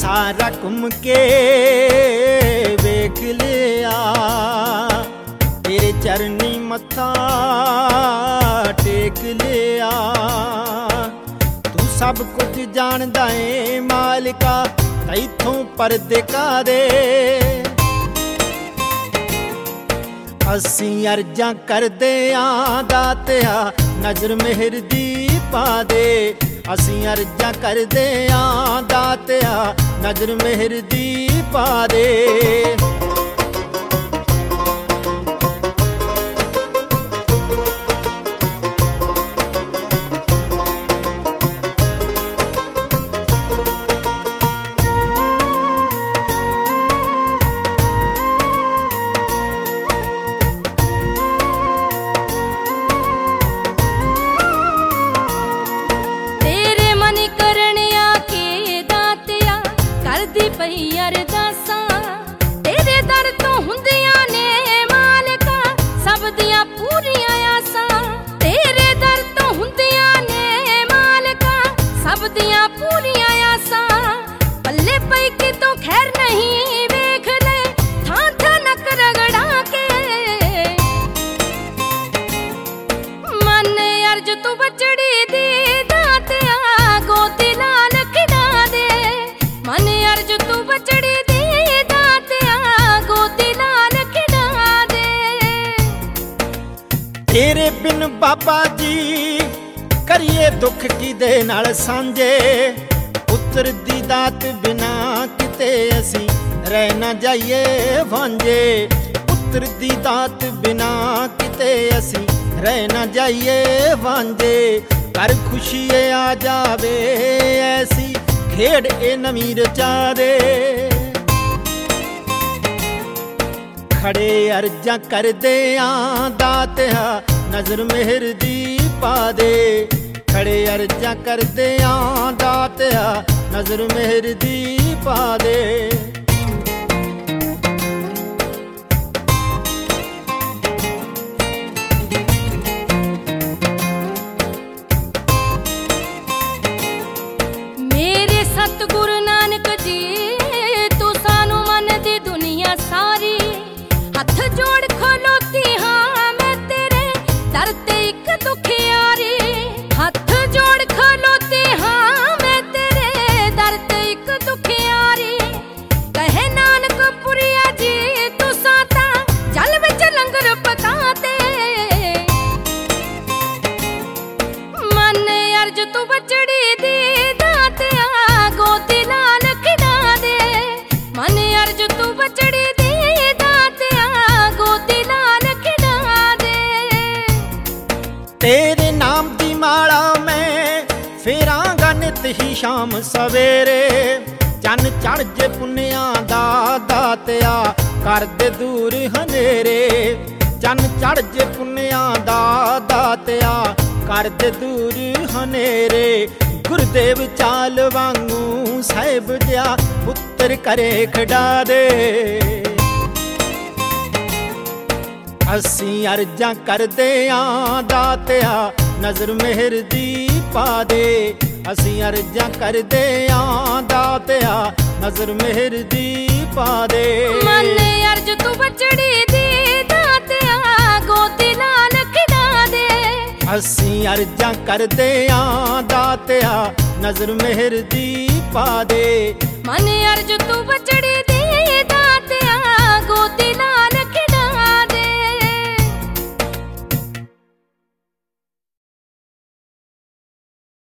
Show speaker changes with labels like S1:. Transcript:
S1: ਸਾਰਾ ਘੁੰਮ ਕੇ ਵੇਖ ਲਿਆ, ਤੇਰੇ ਚਰਨੀ ਮੱਥਾ ਟੇਕ ਲਿਆ। ਤੂੰ ਸਭ ਕੁਝ ਜਾਣਦਾ ਏ ਮਾਲਿਕਾ, ਤੈਥੋਂ ਪਰਦੇ ਕਾਦੇ। ਅਸੀਂ ਅਰਜ਼ਾਂ ਕਰਦੇ ਆਂ ਦਾਤਿਆ, ਨਜ਼ਰ ਮਿਹਰ ਦੀ ਪਾ ਦੇ। ਅਸੀਂ ਅਰਜ਼ਾਂ ਕਰਦੇ ਆਂ ਦਾਤਿਆ, ਨਜ਼ਰ ਮਿਹਰ ਦੀ ਪਾ ਦੇ।
S2: ਪਈ ਅਰਦਾਸਾਂ ਤੇਰੇ ਦਰ ਤੋਂ ਹੁੰਦੀਆਂ ਨੇ ਮਾਲਕਾ, ਸਭ ਦੀਆਂ ਪੂਰੀਆਂ ਆਸਾਂ। ਤੇਰੇ ਦਰ ਤੋਂ ਹੁੰਦੀਆਂ ਨੇ ਮਾਲਕਾ, ਸਭ ਦੀਆਂ ਪੂਰੀਆਂ ਆਸਾਂ। ਪੱਲੇ ਪਈ ਕਿਤੋਂ ਖੈਰ ਨਹੀਂ, ਵੇਖ ਲੈ ਥਾਂ ਥਾਂ ਨੱਕ ਰਗੜਾ ਕੇ। ਮਨ ਅਰਜ ਤੂੰ ਬਚੜੀ ਦੀ ਦਾਤਿਆ, ਗੋਦੀ ਲਾਲ ਖਿਡਾ ਦੇ। ਮਨ ਅਰਜ ਤੂੰ ਬਚੜੀ ਦੀ ਦਾਤਿਆ, ਗੋਦੀ ਲਾਲ ਖਿਡਾ ਦੇ।
S1: ਤੇਰੇ ਬਿਨ ਬਾਬਾ ਜੀ ਕਰੀਏ ਦੁੱਖ ਕਿਦੇ ਨਾਲ ਸਾਂਝੇ। ਪੁੱਤਰ ਦੀ ਦਾਤ ਬਿਨਾ ਕਿਤੇ ਅਸੀਂ ਰਹਿ ਨਾ ਜਾਈਏ ਵਾਂਝੇ। ਪੁੱਤਰ ਦੀ ਦਾਤ ਬਿਨਾ ਕਿਤੇ ਅਸੀਂ ਰਹਿ ਨਾ ਜਾਈਏ ਵਾਂਝੇ। ਘਰ ਖੁਸ਼ੀ ਆ ਜਾਵੇ ਐਸੀ ਖੇਡ ਇਹ ਨਵੀਂ ਰਚਾ ਦੇ। ਖੜੇ ਅਰਜ਼ਾਂ ਕਰਦੇ ਆਂ ਦਾਤਿਆ, ਨਜ਼ਰ ਮਿਹਰ ਦੀ ਪਾ ਦੇ। ਖੜੇ ਅਰਜ਼ਾਂ ਕਰਦੇ ਆਂ ਦਾਤਿਆ, ਨਜ਼ਰ ਮਿਹਰ ਦੀ ਪਾ ਦੇ।
S2: ਸਤਿਗੁਰੂ ਨਾਨਕ ਜੀ ਤੂੰ ਸਾਨੂੰ ਮਨ ਦੀ ਦੁਨੀਆ ਸਾਰੀ। ਹੱਥ ਜੋੜ ਖਲੋਤੀ ਹਾਂ ਮੈਂ ਤੇਰੇ ਦਰ ਤੇ ਇੱਕ ਦੁਖਿਆਰੀ। ਹੱਥ ਜੋੜ ਖਲੋਤੀ ਹਾਂ ਮੈਂ ਤੇਰੇ ਦਰ ਤੇ ਇੱਕ ਦੁਖਿਆਰੀ। ਕਹੇ ਨਾਨਕ ਪੁਰੀਆ ਜੀ ਤੂੰ ਸਾਤਾ ਜਲ ਵਿੱਚ ਲੰਗਰ ਪਕਾ ਤੇ। ਮਨ ਅਰਜ ਤੂੰ ਬਚੜੀ ਦੀ ਦਾਤਿਆ, ਗੋਦੀ ਲਾਲ ਖਿਡਾ ਦੇ। ਮਨ ਅਰਜ ਤੂੰ ਬਚੜੀ ਦੀ ਦਾਤਿਆ, ਗੋਦੀ ਲਾਲ ਖਿਡਾ ਦੇ।
S1: ਤੇਰੇ ਨਾਮ ਦੀ ਮਾਲਾ ਮੈਂ ਫੇਰਾਂਗਾ ਨਿਤ ਹੀ ਸ਼ਾਮ ਸਵੇਰੇ। ਚੰਨ ਚੜ ਜੇ ਪੁੰਨਿਆਂ ਦਾ ਦਾਤਿਆ, ਕਰ ਦੇ ਦੂਰ ਹਨੇਰੇ। ਚੰਨ ਚੜ ਜੇ ਪੁੰਨਿਆਂ ਦਾ ਦਾਤਿਆ, ਕਰ ਦੇ ਦੂਰ ਹਨੇਰੇ। ਗੁਰਦੇਵ ਚਾਲ ਵਾਂਗੂ ਸਾਹਿਬ ਜਿਆ ਪੁੱਤਰ ਕਰੇ ਖੜਾ ਦੇ। ਅਸੀਂ ਅਰਜ਼ਾਂ ਕਰਦੇ ਆਂ ਦਾਤਿਆ, ਨਜ਼ਰ ਮਿਹਰ ਦੀ ਪਾ ਦੇ। ਅਸੀਂ ਅਰਜ਼ਾਂ ਕਰਦੇ ਆਂ ਦਾਤਿਆ, ਨਜ਼ਰ ਮਿਹਰ ਦੀ ਪਾ ਦੇ।
S2: ਮਨ ਅਰਜ ਤੂੰ ਬਚੜੀ ਦੀ ਦਾਤਿਆ, ਗੋਦੀ ਲਾਲ ਖਿਡਾ ਦੇ।
S1: ਅਸੀਂ ਅਰਜ਼ਾਂ ਕਰਦੇ ਆਂ ਦਾਤਿਆ, ਨਜ਼ਰ ਮਿਹਰ ਦੀ ਪਾ ਦੇ।
S2: ਮਨ ਅਰਜ ਤੂੰ ਬਚੜੀ